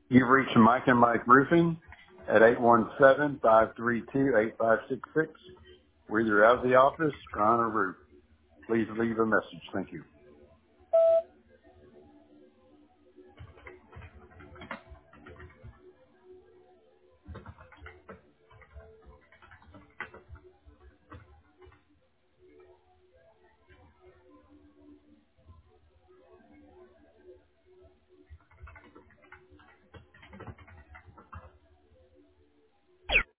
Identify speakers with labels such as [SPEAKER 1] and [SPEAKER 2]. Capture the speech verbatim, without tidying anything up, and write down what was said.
[SPEAKER 1] You've reached Mike and Mike Roofing at eight one seven, five three two, eight five six six. We're either out of the office or on a roof. Please leave a message. Thank you.